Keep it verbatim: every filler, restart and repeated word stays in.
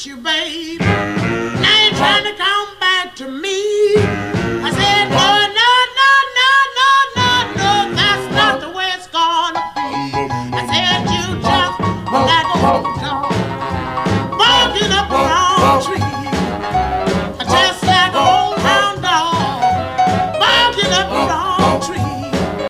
you, babe. Now you're trying to come back to me.